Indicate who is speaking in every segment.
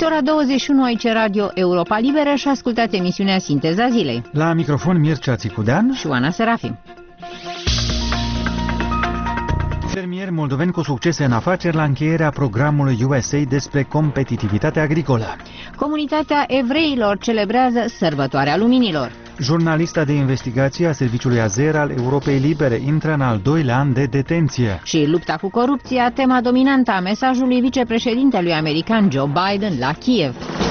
Speaker 1: ora 21 aici Radio Europa Liberă și ascultați emisiunea Sinteza Zilei.
Speaker 2: La microfon Mircea Țicudean
Speaker 1: și Oana Serafim.
Speaker 2: Fermieri moldoveni cu succese în afaceri la încheierea programului USA despre competitivitate agricolă.
Speaker 1: Comunitatea evreilor celebrează sărbătoarea luminilor.
Speaker 2: Jurnalista de investigație a Serviciului Azer al Europei Libere intră în al doilea an de detenție.
Speaker 1: Și lupta cu corupția, tema dominantă a mesajului vicepreședintelui american Joe Biden la Kiev.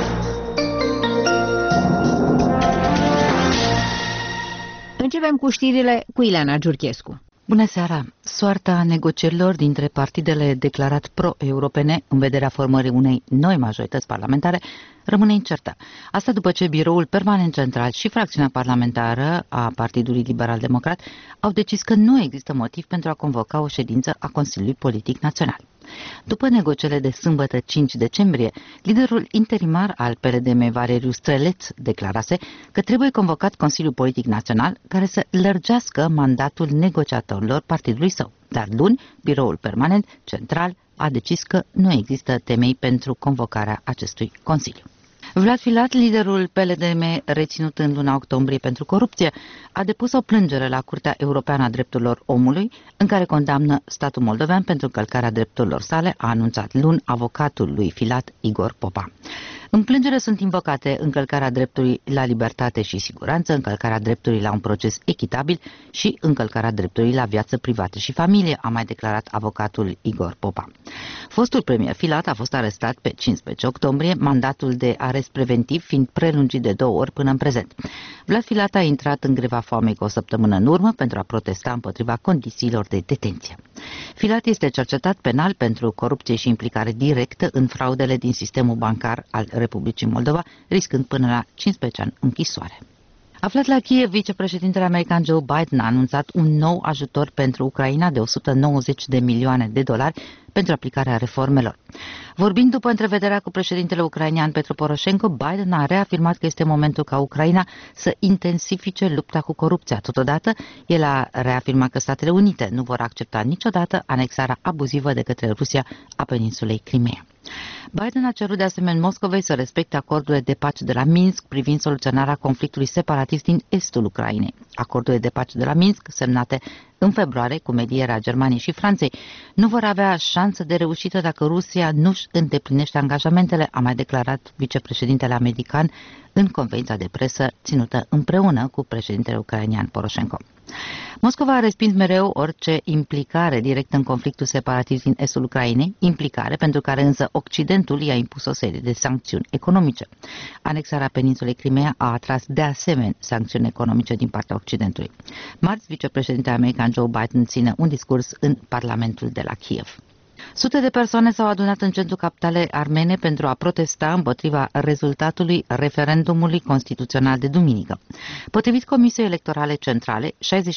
Speaker 1: Începem cu știrile cu Ileana Giurchescu.
Speaker 3: Bună seara! Soarta negocierilor dintre partidele declarat pro-europene în vederea formării unei noi majorități parlamentare rămâne incertă. Asta după ce Biroul Permanent Central și fracțiunea parlamentară a Partidului Liberal-Democrat au decis că nu există motiv pentru a convoca o ședință a Consiliului Politic Național. După negocierile de sâmbătă 5 decembrie, liderul interimar al PLDM, Valeriu Streleț, declarase că trebuie convocat Consiliul Politic Național care să lărgească mandatul negociatorilor partidului său. Dar luni, Biroul Permanent Central a decis că nu există temei pentru convocarea acestui Consiliu. Vlad Filat, liderul PLDM reținut în luna octombrie pentru corupție, a depus o plângere la Curtea Europeană a Drepturilor Omului, în care condamnă statul moldovean pentru încălcarea drepturilor sale, a anunțat luni avocatul lui Filat, Igor Popa. În plângere sunt invocate încălcarea dreptului la libertate și siguranță, încălcarea dreptului la un proces echitabil și încălcarea dreptului la viață privată și familie, a mai declarat avocatul Igor Popa. Fostul premier Filat a fost arestat pe 15 octombrie, mandatul de arest preventiv fiind prelungit de 2 ori până în prezent. Vlad Filat a intrat în greva foamei cu o săptămână în urmă pentru a protesta împotriva condițiilor de detenție. Filat este cercetat penal pentru corupție și implicare directă în fraudele din sistemul bancar al Republicii Moldova, riscând până la 15 ani închisoare. Aflat la Kiev, vicepreședintele american Joe Biden a anunțat un nou ajutor pentru Ucraina de $190 de milioane pentru aplicarea reformelor. Vorbind după întrevederea cu președintele ucrainean Petro Poroșenko, Biden a reafirmat că este momentul ca Ucraina să intensifice lupta cu corupția. Totodată, el a reafirmat că Statele Unite nu vor accepta niciodată anexarea abuzivă de către Rusia a peninsulei Crimea. Biden a cerut de asemenea Moscovei să respecte acordurile de pace de la Minsk privind soluționarea conflictului separatist din estul Ucrainei. Acordurile de pace de la Minsk, semnate în februarie cu medierea Germaniei și Franței, nu vor avea șansă de reușită dacă Rusia nu-și îndeplinește angajamentele, a mai declarat vicepreședintele american în conferința de presă ținută împreună cu președintele ucrainean Poroșenko. Moscova a respins mereu orice implicare directă în conflictul separatist din estul Ucrainei, implicare pentru care însă Occidentul i-a impus o serie de sancțiuni economice. Anexarea peninsulei Crimea a atras de asemenea sancțiuni economice din partea Occidentului. Marți, vicepreședintele american Joe Biden ține un discurs în Parlamentul de la Kiev. Sute de persoane s-au adunat în centrul capitalei armene pentru a protesta împotriva rezultatului referendumului constituțional de duminică. Potrivit Comisiei Electorale Centrale,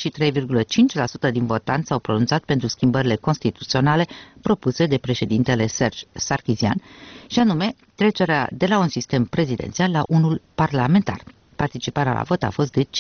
Speaker 3: 63,5% din votanți s-au pronunțat pentru schimbările constituționale propuse de președintele Serge Sarkisian, și anume trecerea de la un sistem prezidențial la unul parlamentar. Participarea la vot a fost de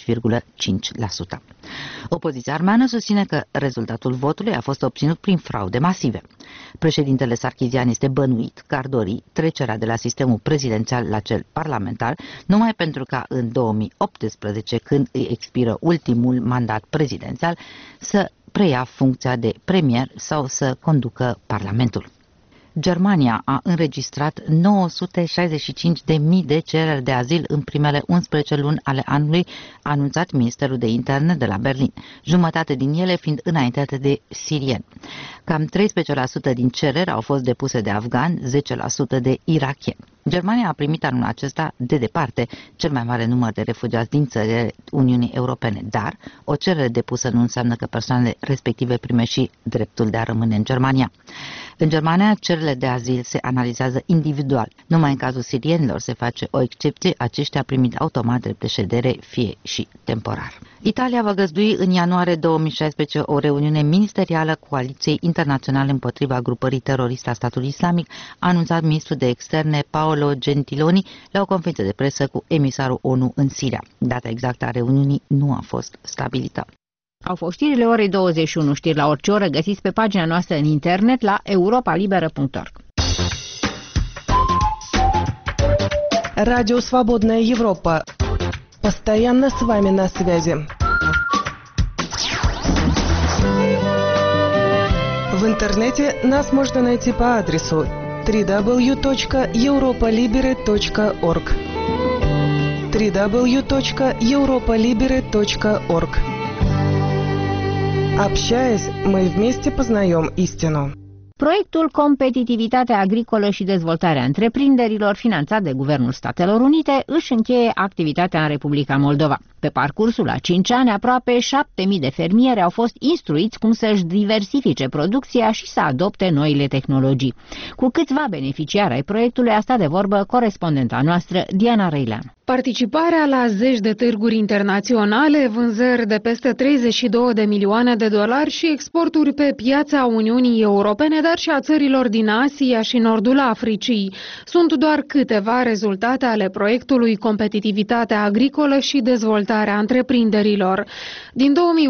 Speaker 3: 50,5%. Opoziția armeană susține că rezultatul votului a fost obținut prin fraude masive. Președintele Sarkisian este bănuit că ar dori trecerea de la sistemul prezidențial la cel parlamentar, numai pentru ca în 2018, când îi expiră ultimul mandat prezidențial, să preia funcția de premier sau să conducă parlamentul. Germania a înregistrat 965.000 de cereri de azil în primele 11 luni ale anului, a anunțat Ministerul de Interne de la Berlin, jumătate din ele fiind înaintate de sirieni. Cam 13% din cereri au fost depuse de afgani, 10% de irakieni. Germania a primit anul acesta, de departe, cel mai mare număr de refugiați din țările Uniunii Europene, dar o cerere depusă nu înseamnă că persoanele respective primește și dreptul de a rămâne în Germania. În Germania, cererile de azil se analizează individual. Numai în cazul sirienilor se face o excepție, aceștia primit automat drept de ședere, fie și temporar. Italia va găzdui în ianuarie 2016 o reuniune ministerială Coaliției Internaționale împotriva grupării teroriste a statului islamic, a anunțat ministrul de externe Paolo Gentiloni la o conferință de presă cu emisarul ONU în Siria. Data exactă a reuniunii nu a fost stabilită.
Speaker 1: Au fost știrile orei 21, știri la orice oră, găsiți pe pagina noastră în internet la europalibera.org.
Speaker 4: Радио «Свободная Европа». Постоянно с вами на связи. В интернете нас можно найти по адресу www.europolibere.org www.europolibere.org. Общаясь, мы вместе познаем истину.
Speaker 1: Proiectul Competitivitatea agricolă și dezvoltarea întreprinderilor, finanțat de Guvernul Statelor Unite, își încheie activitatea în Republica Moldova. Pe parcursul a 5 ani, aproape 7.000 de fermieri au fost instruiți cum să-și diversifice producția și să adopte noile tehnologii. Cu câțiva beneficiari ai proiectului a stat de vorbă corespondenta noastră, Diana Răilean.
Speaker 5: Participarea la zeci de târguri internaționale, vânzări de peste 32 de milioane de dolari și exporturi pe piața Uniunii Europene, dar și a țărilor din Asia și Nordul Africii. Sunt doar câteva rezultate ale proiectului Competitivitatea agricolă și dezvoltarea întreprinderilor. Din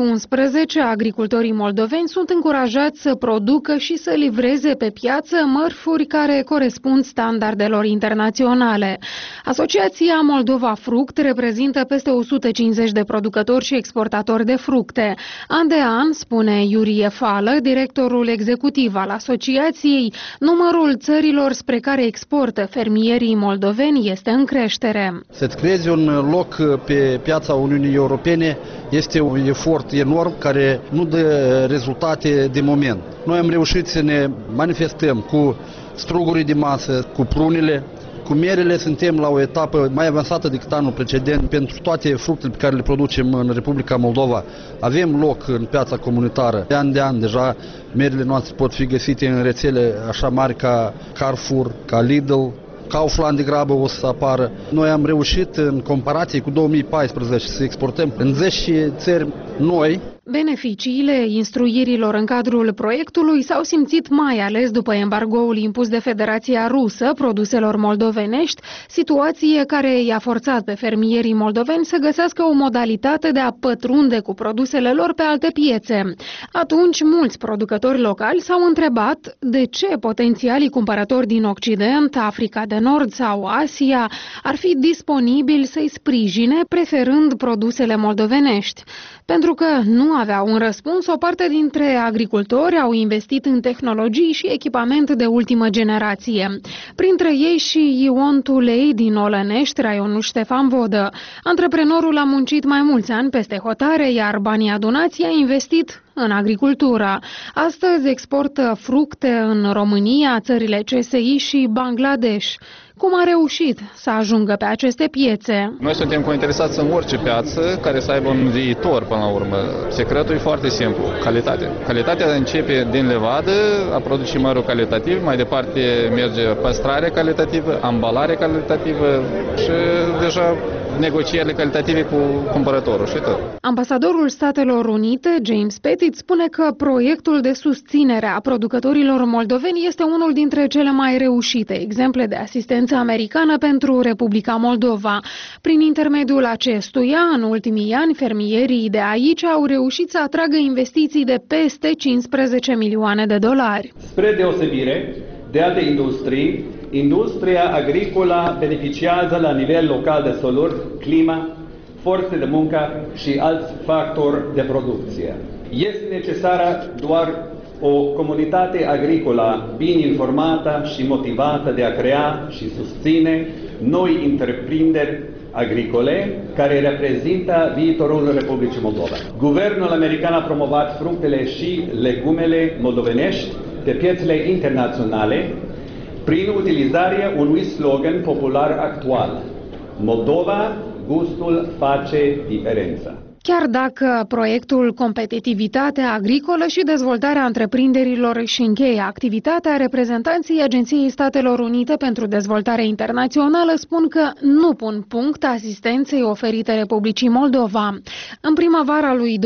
Speaker 5: 2011, agricultorii moldoveni sunt încurajați să producă și să livreze pe piață mărfuri care corespund standardelor internaționale. Asociația Moldova Fruct reprezintă peste 150 de producători și exportatori de fructe. An de an, spune Iurie Fală, directorul executiv al asociației, numărul țărilor spre care exportă fermierii moldoveni este în creștere.
Speaker 6: Să-ți creezi un loc pe piața Uniunii Europene este un efort enorm care nu dă rezultate de moment. Noi am reușit să ne manifestăm cu strugurii de masă, cu prunele. Cu merele suntem la o etapă mai avansată decât anul precedent. Pentru toate fructele pe care le producem în Republica Moldova avem loc în piața comunitară. De an deja merele noastre pot fi găsite în rețele așa mari ca Carrefour, ca Lidl, Kaufland de grabă o să apară. Noi am reușit în comparație cu 2014 să exportăm în 10 țări noi.
Speaker 5: Beneficiile instruirilor în cadrul proiectului s-au simțit mai ales după embargoul impus de Federația Rusă produselor moldovenești, situație care i-a forțat pe fermierii moldoveni să găsească o modalitate de a pătrunde cu produsele lor pe alte piețe. Atunci, mulți producători locali s-au întrebat de ce potențialii cumpărători din Occident, Africa de Nord sau Asia ar fi disponibili să-i sprijine preferând produsele moldovenești. Pentru că nu aveau un răspuns, o parte dintre agricultori au investit în tehnologii și echipament de ultimă generație. Printre ei și Ion Tulei din Olănești, raionul Ștefan Vodă. Antreprenorul a muncit mai mulți ani peste hotare, iar banii adunați i-a investit în agricultură. Astăzi exportă fructe în România, țările CSI și Bangladesh. Cum a reușit să ajungă pe aceste piețe?
Speaker 7: Noi suntem interesați în orice piață care să aibă un viitor până la urmă. Secretul e foarte simplu, calitate. Calitatea începe din levadă, a produce mărul calitativ, mai departe merge păstrare calitativă, ambalare calitativă și deja negocierile calitative cu cumpărătorul și tot.
Speaker 5: Ambasadorul Statelor Unite, James Pettit, spune că proiectul de susținere a producătorilor moldoveni este unul dintre cele mai reușite exemple de asistență americană pentru Republica Moldova. Prin intermediul acestuia, în ultimii ani, fermierii de aici au reușit să atragă investiții de peste 15 milioane de dolari.
Speaker 8: Spre deosebire de alte industrii, industria agricolă beneficiază la nivel local de soluri, clima, forțe de muncă și alți factori de producție. Este necesară doar o comunitate agricolă bine informată și motivată de a crea și susține noi întreprinderi agricole care reprezintă viitorul Republicii Moldova. Guvernul american a promovat fructele și legumele moldovenești pe piețele internaționale prin utilizarea unui slogan popular actual: Moldova, gustul face diferența.
Speaker 5: Chiar dacă proiectul Competitivitatea agricolă și dezvoltarea întreprinderilor își încheie activitatea, reprezentanții Agenției Statelor Unite pentru Dezvoltare Internațională spun că nu pun punct asistenței oferite Republicii Moldova. În primăvara lui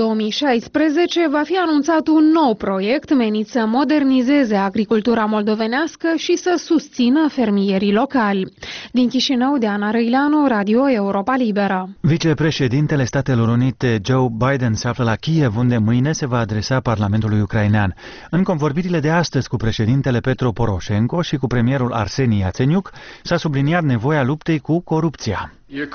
Speaker 5: 2016 va fi anunțat un nou proiect menit să modernizeze agricultura moldovenească și să susțină fermierii locali. Din Chișinău, Diana Răileanu, Radio Europa Liberă.
Speaker 2: Vicepreședintele Statelor Unite Președinte Joe Biden se află la Kiev, unde mâine se va adresa Parlamentului ucrainean. În convorbirile de astăzi cu președintele Petro Poroșenko și cu premierul Arseni Iațeniuc, s-a subliniat nevoia luptei cu corupția.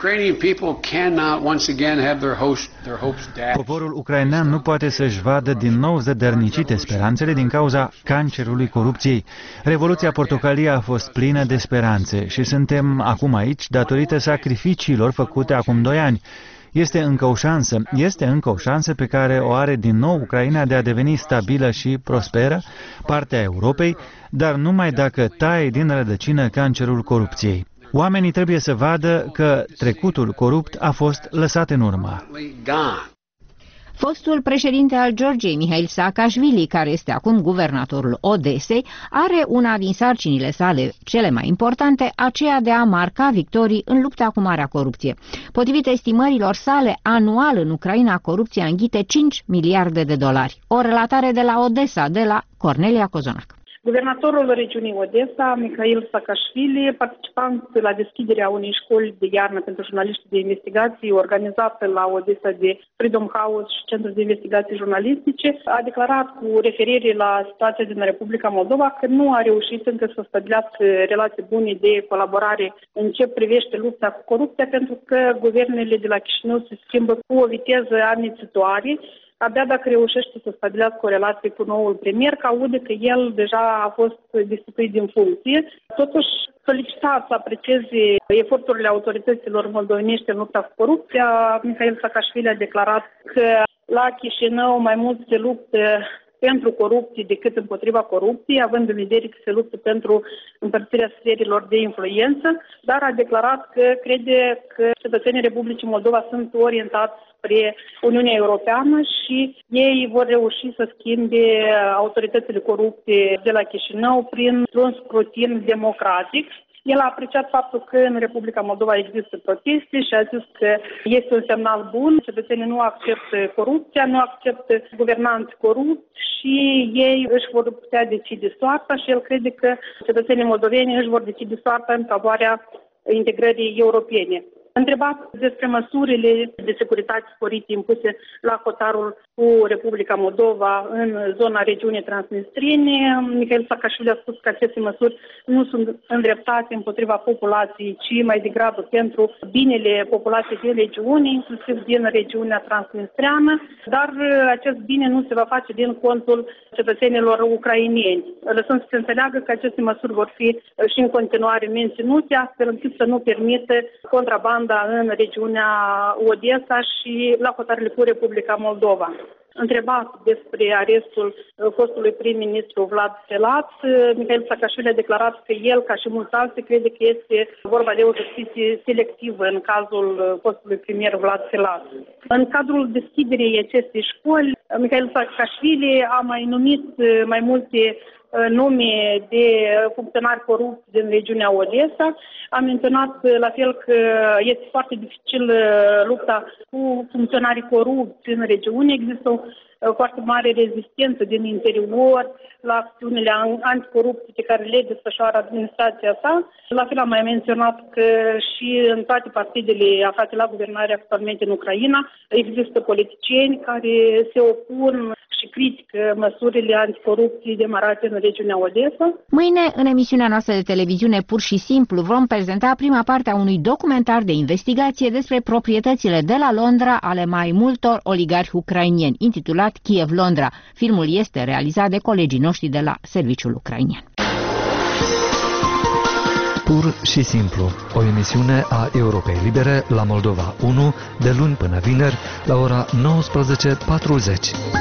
Speaker 2: Poporul ucrainean nu poate să-și vadă din nou zădărnicite speranțele din cauza cancerului corupției. Revoluția portocalie a fost plină de speranțe și suntem acum aici datorită sacrificiilor făcute acum 2 ani. Este încă o șansă pe care o are din nou Ucraina de a deveni stabilă și prosperă, partea Europei, dar numai dacă taie din rădăcină cancerul corupției. Oamenii trebuie să vadă că trecutul corupt a fost lăsat în urmă.
Speaker 1: Fostul președinte al Georgiei, Mihail Saakashvili, care este acum guvernatorul Odesei, are una din sarcinile sale cele mai importante, aceea de a marca victorii în lupta cu marea corupție. Potrivit estimărilor sale, anual în Ucraina corupția înghite 5 miliarde de dolari. O relatare de la Odessa, de la Cornelia Cozonac.
Speaker 9: Guvernatorul regiunii Odessa, Mihail Saakashvili, participant la deschiderea unei școli de iarnă pentru jurnaliști de investigații organizată la Odessa de Freedom House și Centrul de Investigații Jurnalistice, a declarat cu referire la situația din Republica Moldova că nu a reușit încă să stabilească relații bune de colaborare în ce privește lupta cu corupția, pentru că guvernele de la Chișinău se schimbă cu o viteză amețitoare. Abia dacă reușește să stabilească o relație cu noul premier, că aude că el deja a fost destituit din funcție. Totuși, solicitat să aprecieze eforturile autorităților moldovenești în lupta cu corupția, Mihail Saakashvili a declarat că la Chișinău mai mult se luptă pentru corupție decât împotriva corupției, având în vedere că se luptă pentru împărțirea sferilor de influență, dar a declarat că crede că cetățenii Republicii Moldova sunt orientați spre Uniunea Europeană și ei vor reuși să schimbe autoritățile corupte de la Chișinău printr-un scrutin democratic. El a apreciat faptul că în Republica Moldova există proteste și a zis că este un semnal bun. Cetățenii nu acceptă corupția, nu acceptă guvernanți corupți și ei își vor putea decide soarta și el crede că cetățenii moldoveni își vor decide soarta în favoarea integrării europene. Întrebat despre măsurile de securitate sporite impuse la hotarul cu Republica Moldova în zona regiunii transnistrine, Mihail Saakashvili a spus că aceste măsuri nu sunt îndreptate împotriva populației, ci mai degrabă pentru binele populației din regiune, inclusiv din regiunea transnistreană, dar acest bine nu se va face din contul cetățenilor ucraineni, lăsând să se înțeleagă că aceste măsuri vor fi și în continuare menținute, astfel încât să nu permită contrabanda în regiunea Odessa și la hotarele cu Republica Moldova. Întrebat despre arestul fostului prim-ministru Vlad Filat, Mihail Saakashvili a declarat că el, ca și mulți alții, crede că este vorba de o justiție selectivă în cazul fostului premier Vlad Filat. În cadrul deschiderii acestei școli, Mihail Saakashvili a mai numit mai multe nume de funcționari corupți din regiunea Odessa. A menționat la fel că este foarte dificil lupta cu funcționarii corupți în regiune. Există o foarte mare rezistență din interior la acțiunile anticorupție pe care le desfășoară administrația sa. La fel am mai menționat că și în toate partidele aflate la guvernare actualmente în Ucraina există politicieni care se opun și critică măsurile anticorupție demarate în regiunea Odessa.
Speaker 1: Mâine, în emisiunea noastră de televiziune Pur și Simplu, vom prezenta prima parte a unui documentar de investigație despre proprietățile de la Londra ale mai multor oligarhi ucrainieni, intitulat Kiev-Londra. Filmul este realizat de colegii noștri de la Serviciul Ucrainian.
Speaker 10: Pur și Simplu, o emisiune a Europei Libere la Moldova 1, de luni până vineri, la ora 19:40.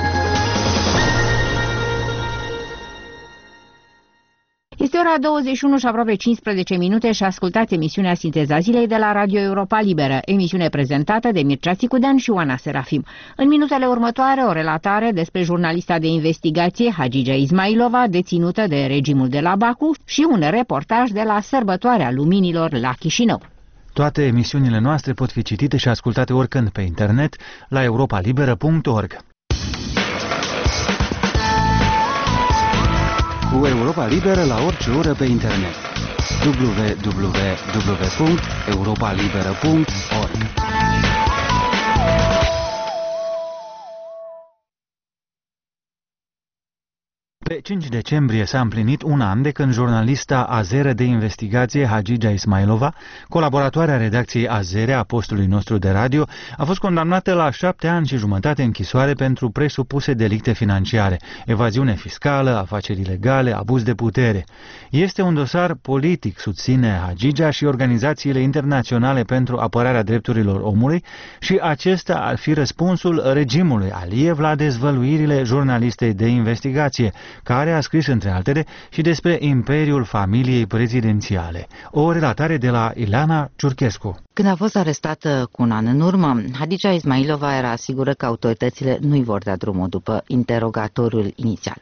Speaker 1: Este ora 21 și aproape 15 minute și ascultați emisiunea Sinteza Zilei de la Radio Europa Liberă, emisiune prezentată de Mircea Țicudean și Oana Serafim. În minutele următoare, o relatare despre jurnalista de investigație Hagigea Ismailova, deținută de regimul de la Baku, și un reportaj de la Sărbătoarea Luminilor la Chișinău.
Speaker 2: Toate emisiunile noastre pot fi citite și ascultate oricând pe internet la europalibera.org. Cu Europa Liberă la orice oră pe internet. www.europalibera.org. Pe 5 decembrie s-a împlinit un an de când jurnalista azeră de investigație Hadija Ismailova, colaboratoarea redacției azere a postului nostru de radio, a fost condamnată la 7 ani și jumătate închisoare pentru presupuse delicte financiare, evaziune fiscală, afaceri ilegale, abuz de putere. Este un dosar politic, susține Hadija și organizațiile internaționale pentru apărarea drepturilor omului, și acesta ar fi răspunsul regimului Aliyev la dezvăluirile jurnalistei de investigație, care a scris, între altele, și despre imperiul familiei prezidențiale. O relatare de la Ileana Ciurchescu.
Speaker 3: Când a fost arestată cu un an în urmă, Hadija Ismailova era sigură că autoritățile nu-i vor da drumul după interogatoriul inițial.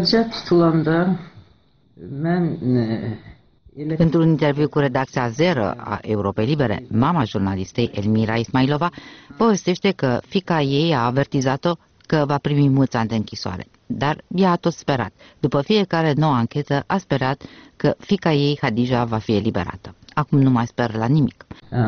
Speaker 3: Într-un interviu cu redacția azeră a Europei Libere, mama jurnalistei Elmira Ismailova povestește că fiica ei a avertizat-o că va primi mulți ani de închisoare. Dar ea a tot sperat. După fiecare nouă anchetă a sperat că fiica ei, Hadija, va fi eliberată. Acum nu mai sper la nimic.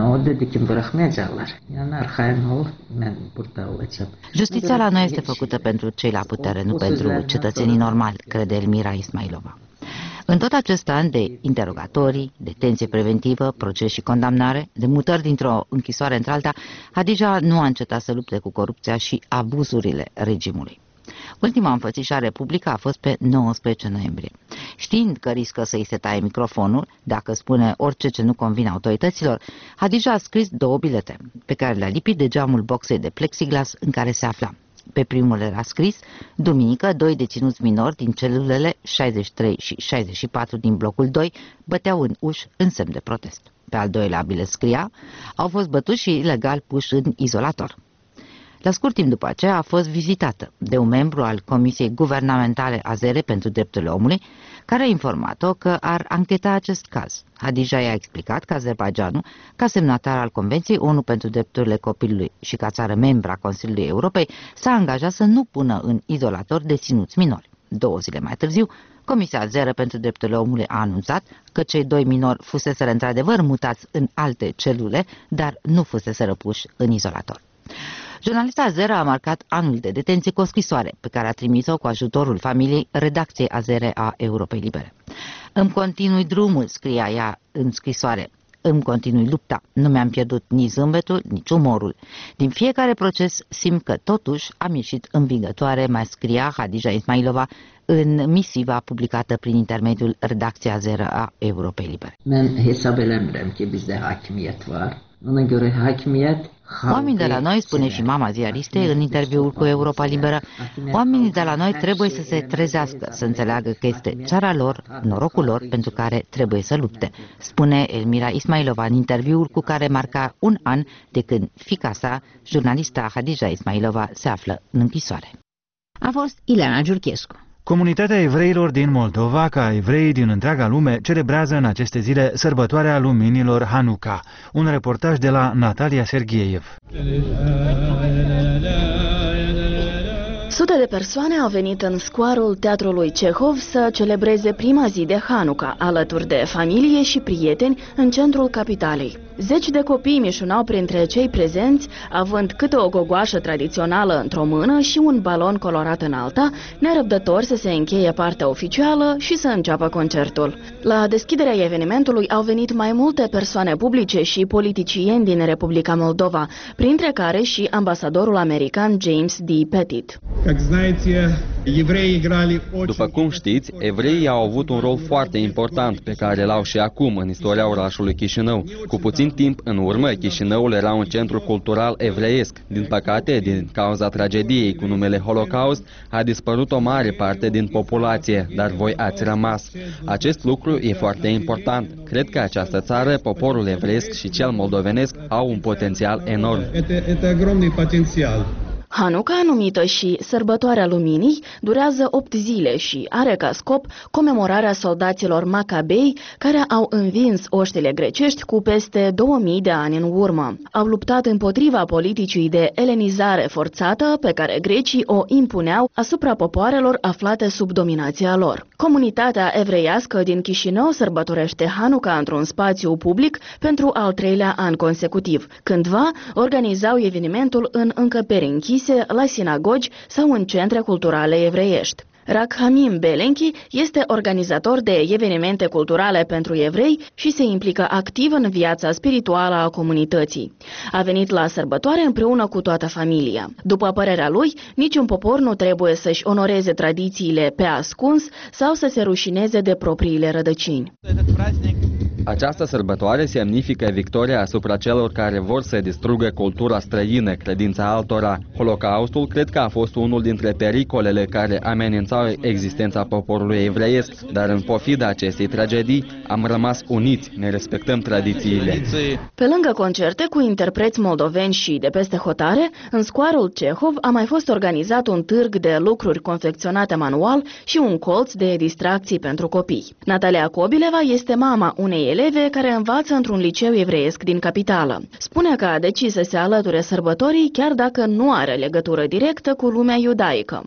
Speaker 3: Justiția la noi este făcută pentru cei la putere, nu pentru cetățenii normali, crede Elmira Ismailova. În tot acest an de interogatorii, detenție preventivă, proces și condamnare, de mutări dintr-o închisoare într-alta, Hadija nu a încetat să lupte cu corupția și abuzurile regimului. Ultima înfățișare publică a fost pe 19 noiembrie. Știind că riscă să-i se taie microfonul dacă spune orice ce nu convine autorităților, Hadija a scris 2 bilete, pe care le-a lipit de geamul boxei de plexiglas în care se afla. Pe primul era scris: duminică, 2 deținuți minori din celulele 63 și 64 din blocul 2 băteau în uși în semn de protest. Pe al doilea bilet scria: au fost bătuți și ilegal puși în izolator. La scurt timp după aceea a fost vizitată de un membru al Comisiei Guvernamentale Azere pentru Drepturile Omului, care a informat-o că ar ancheta acest caz. Hadija i-a explicat că Azerbaidjanul, ca semnatar al Convenției ONU pentru Drepturile Copilului și ca țară membra Consiliului Europei, s-a angajat să nu pună în izolator deținuți minori. 2 zile mai târziu, Comisia Azeră pentru Drepturile Omului a anunțat că cei 2 minori fuseseră într-adevăr mutați în alte celule, dar nu fuseseră puși în izolator. Jurnalista azeră a marcat anul de detenție cu o scrisoare pe care a trimis-o cu ajutorul familiei redacției azere a Europei Libere. Îmi continui drumul, scria ea în scrisoare. Îmi continui lupta. Nu mi-am pierdut nici zâmbetul, nici umorul. Din fiecare proces simt că totuși am ieșit învingătoare, mai scria Hadija Ismailova în misiva publicată prin intermediul redacției azeră a Europei Libere. Oamenii de la noi, spune și mama ziaristei în interviul cu Europa Liberă, oamenii de la noi trebuie să se trezească, să înțeleagă că este țara lor, norocul lor, pentru care trebuie să lupte, spune Elmira Ismailova în interviul cu care marca un an de când fiica sa, jurnalista Hadija Ismailova, se află în închisoare.
Speaker 1: A fost Ileana Ciurchescu.
Speaker 2: Comunitatea evreilor din Moldova, ca evreii din întreaga lume, celebrează în aceste zile sărbătoarea luminilor Hanuca. Un reportaj de la Natalia Serghieev.
Speaker 11: Sute de persoane au venit în scoarul Teatrului Cehov să celebreze prima zi de Hanuca, alături de familie și prieteni în centrul capitalei. Zeci de copii mișunau printre cei prezenți, având câte o gogoașă tradițională într-o mână și un balon colorat în alta, nerăbdători să se încheie partea oficială și să înceapă concertul. La deschiderea evenimentului au venit mai multe persoane publice și politicieni din Republica Moldova, printre care și ambasadorul american James D. Pettit.
Speaker 12: După cum știți, evreii au avut un rol foarte important pe care l-au și acum în istoria orașului Chișinău. Cu puțin timp în urmă, Chișinăul era un centru cultural evreiesc. Din păcate, din cauza tragediei cu numele Holocaust, a dispărut o mare parte din populație, dar voi ați rămas. Acest lucru e foarte important. Cred că această țară, poporul evreiesc și cel moldovenesc au un potențial enorm.
Speaker 11: Hanuca, numită și Sărbătoarea Luminii, durează 8 zile și are ca scop comemorarea soldaților Macabei care au învins oștile grecești cu peste 2000 de ani în urmă. Au luptat împotriva politicii de elenizare forțată pe care grecii o impuneau asupra popoarelor aflate sub dominația lor. Comunitatea evreiască din Chișinău sărbătorește Hanuca într-un spațiu public pentru al 3-lea an consecutiv. Cândva organizau evenimentul în încăperi închise, la sinagogi sau în centre culturale evreiești. Rakhamim Belenki este organizator de evenimente culturale pentru evrei și se implică activ în viața spirituală a comunității. A venit la sărbătoare împreună cu toată familia. După părerea lui, niciun popor nu trebuie să-și onoreze tradițiile pe ascuns sau să se rușineze de propriile rădăcini.
Speaker 12: Această sărbătoare semnifică victoria asupra celor care vor să distrugă cultura străină, credința altora. Holocaustul cred că a fost unul dintre pericolele care amenințau existența poporului evreiesc, dar în pofida acestei tragedii am rămas uniți, ne respectăm tradițiile.
Speaker 11: Pe lângă concerte cu interpreți moldoveni și de peste hotare, în scoarul Cehov a mai fost organizat un târg de lucruri confecționate manual și un colț de distracții pentru copii. Natalia Kobileva este mama unei eleve care învață într-un liceu evreiesc din capitală. Spune că a decis să se alăture sărbătorii chiar dacă nu are legătură directă cu lumea iudaică.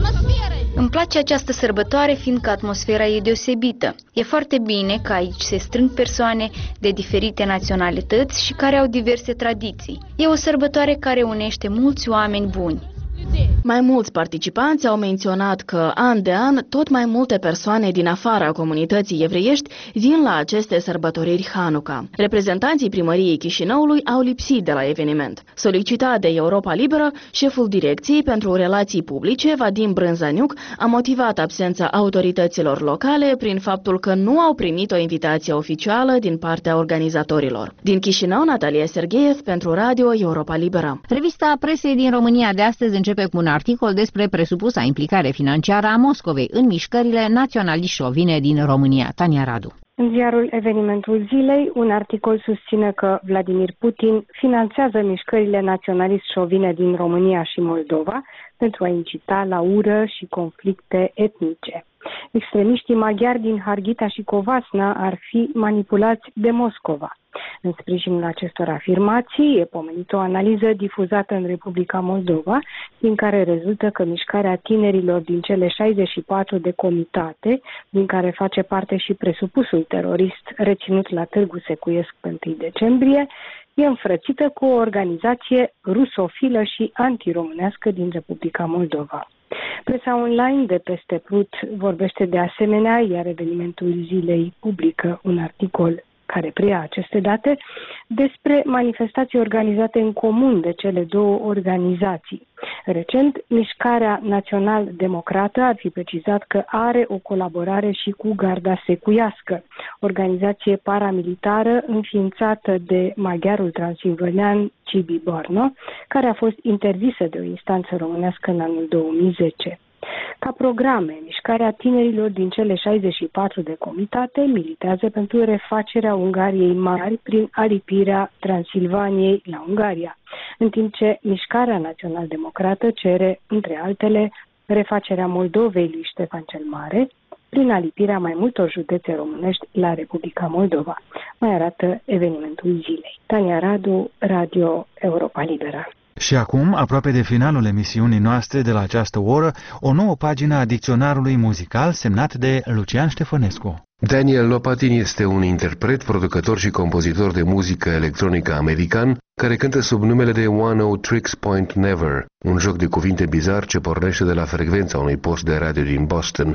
Speaker 13: Îmi place această sărbătoare fiindcă atmosfera e deosebită. E foarte bine că aici se strâng persoane de diferite naționalități și care au diverse tradiții. E o sărbătoare care unește mulți oameni buni.
Speaker 11: Mai mulți participanți au menționat că, an de an, tot mai multe persoane din afara comunității evreiești vin la aceste sărbătoriri Hanuca. Reprezentanții primăriei Chișinăului au lipsit de la eveniment. Solicitat de Europa Liberă, șeful Direcției pentru Relații Publice, Vadim Brânzaniuc, a motivat absența autorităților locale prin faptul că nu au primit o invitație oficială din partea organizatorilor. Din Chișinău, Natalia Sergeev pentru Radio Europa Liberă.
Speaker 1: Revista presei din România de astăzi începe cu un articol despre presupusa implicare financiară a Moscovei în mișcările naționaliști șovine din România. Tania Radu.
Speaker 14: În ziarul Evenimentul Zilei, un articol susține că Vladimir Putin finanțează mișcările naționalist șovine din România și Moldova pentru a incita la ură și conflicte etnice. Extremiștii maghiari din Harghita și Covasna ar fi manipulați de Moscova. În sprijinul acestor afirmații e pomenită o analiză difuzată în Republica Moldova, din care rezultă că mișcarea tinerilor din cele 64 de comitate, din care face parte și presupusul terorist reținut la Târgu Secuiesc pe 1 decembrie, e înfrățită cu o organizație rusofilă și antiromânească din Republica Moldova. Presa online de peste Prut vorbește de asemenea, iar Evenimentul Zilei publică un articol care preia aceste date, despre manifestații organizate în comun de cele două organizații. Recent, Mișcarea Național-Democrată ar fi precizat că are o colaborare și cu Garda Secuiască, organizație paramilitară înființată de maghiarul transilvanean Cibi Borno, care a fost interzisă de o instanță românească în anul 2010. Ca programe, mișcarea tinerilor din cele 64 de comitate militează pentru refacerea Ungariei mari prin aripirea Transilvaniei la Ungaria, în timp ce mișcarea național-democrată cere, între altele, refacerea Moldovei lui Ștefan cel Mare, prin alipirea mai multor județe românești la Republica Moldova. Mai arată Evenimentul Zilei. Tania Radu, Radio Europa Liberă.
Speaker 2: Și acum, aproape de finalul emisiunii noastre de la această oră, o nouă pagină a dicționarului muzical semnat de Lucian Ștefănescu.
Speaker 15: Daniel Lopatin este un interpret, producător și compozitor de muzică electronică american, care cântă sub numele de 10 Tricks Point Never, un joc de cuvinte bizar ce pornește de la frecvența unui post de radio din Boston,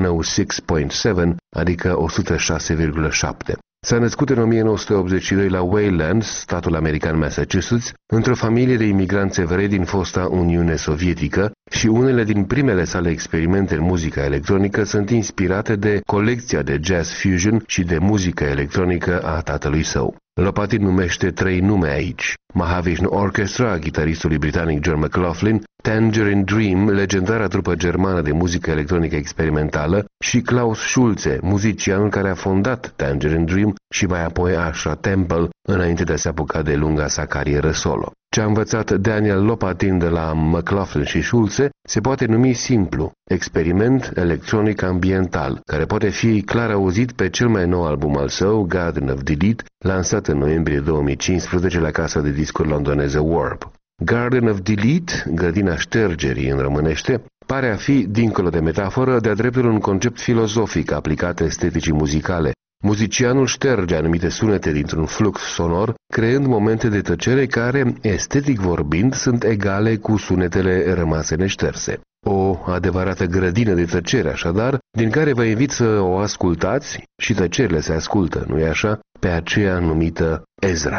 Speaker 15: 106.7, adică 106,7. S-a născut în 1982 la Wayland, statul american Massachusetts, într-o familie de imigranți evrei din fosta Uniune Sovietică și unele din primele sale experimente în muzica electronică sunt inspirate de colecția de jazz fusion și de muzică electronică a tatălui său. Lopatin numește 3 nume aici: Mahavishnu Orchestra a gitaristului britanic John McLaughlin, Tangerine Dream, legendara trupă germană de muzică electronică experimentală, și Klaus Schulze, muzicianul care a fondat Tangerine Dream și mai apoi Ashra Temple, înainte de a se apuca de lunga sa carieră solo. Ce a învățat Daniel Lopatin de la McLaughlin și Schulze se poate numi simplu: experiment electronic ambiental, care poate fi clar auzit pe cel mai nou album al său, Garden of Delete, lansat în noiembrie 2015 la casa de discuri londoneză Warp. Garden of Delete, grădina ștergerii în românește, pare a fi, dincolo de metaforă, de-a dreptul un concept filozofic aplicat esteticii muzicale. Muzicianul șterge anumite sunete dintr-un flux sonor, creând momente de tăcere care, estetic vorbind, sunt egale cu sunetele rămase neșterse. O adevărată grădină de tăcere, așadar, din care vă invit să o ascultați și tăcerile se ascultă, nu-i așa? Pe aceea numită Ezra.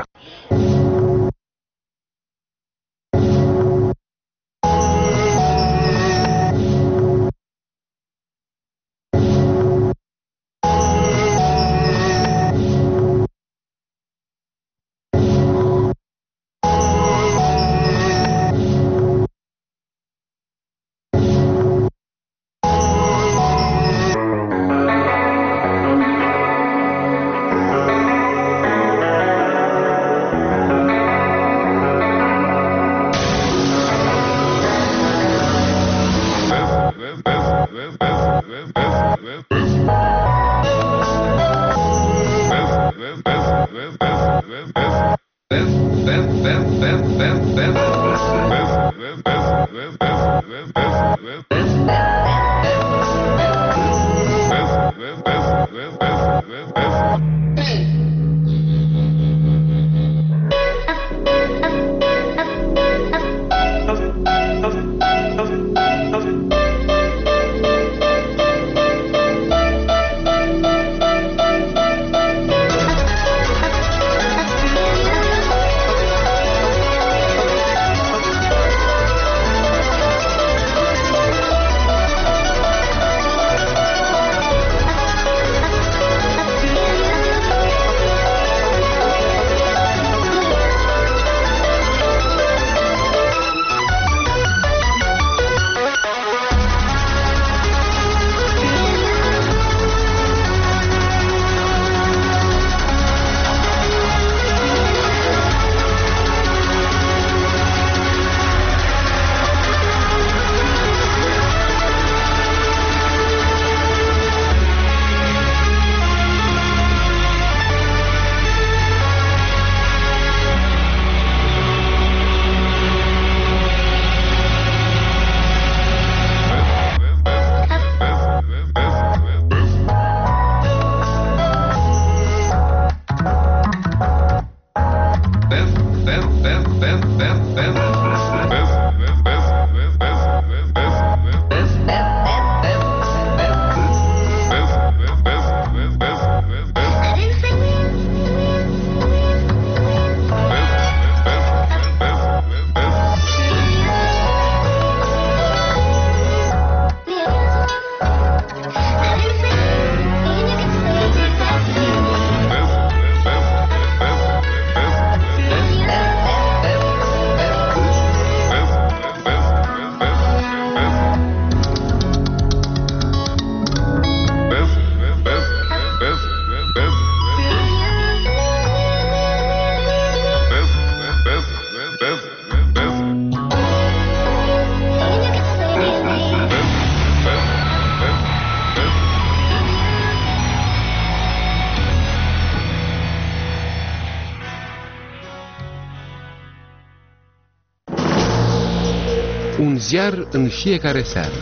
Speaker 15: Un ziar în fiecare seară.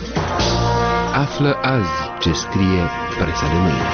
Speaker 15: Află azi ce scrie presa de mâine.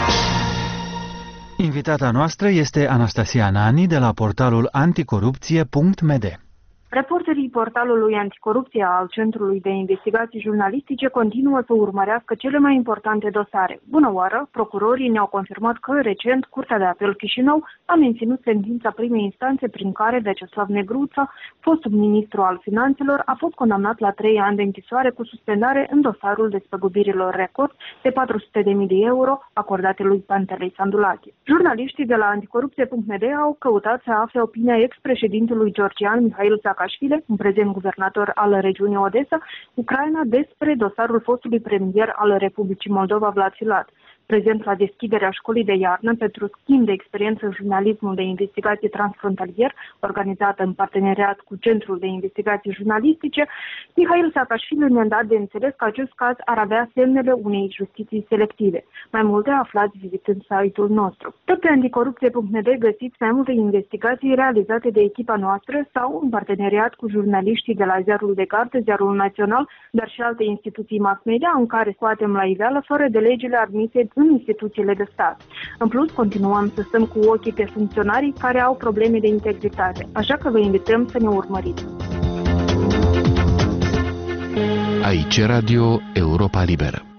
Speaker 2: Invitata noastră este Anastasia Nani de la portalul anticorupție.md.
Speaker 16: Reporterii portalului Anticorupție al Centrului de Investigații Jurnalistice continuă să urmărească cele mai importante dosare. Bună oară! Procurorii ne-au confirmat că recent Curtea de Apel Chișinău a menținut sentința primei instanțe prin care Vyacheslav Negruța, fostul ministru al finanțelor, a fost condamnat la 3 ani de închisoare cu suspendare în dosarul despăgubirilor record de 400.000 de euro acordate lui Pantelei Sandulache. Jurnaliștii de la anticorupție.md au căutat să afle opinia ex-președintelui georgian Mihail Saakashvili, un prezent guvernator al regiunii Odessa, Ucraina, despre dosarul fostului premier al Republicii Moldova, Vlad Filat. Prezent la deschiderea școlii de iarnă pentru schimb de experiență în jurnalismul de investigații transfrontalier, organizată în parteneriat cu Centrul de Investigații Jurnalistice, Mihail Saakashvili ne-a dat de înțeles că acest caz ar avea semnele unei justiții selective. Mai multe aflați vizitând site-ul nostru. Tot pe anticorupție.md găsiți mai multe investigații realizate de echipa noastră sau în parteneriat cu jurnaliștii de la Ziarul de Gardă, Ziarul Național, dar și alte instituții mass media în care scoatem la iveală fără de legile admise în instituțiile de stat. În plus, continuăm să stăm cu ochii pe funcționarii care au probleme de integritate, așa că vă invităm să ne urmăriți.
Speaker 15: Aici Radio Europa Liberă.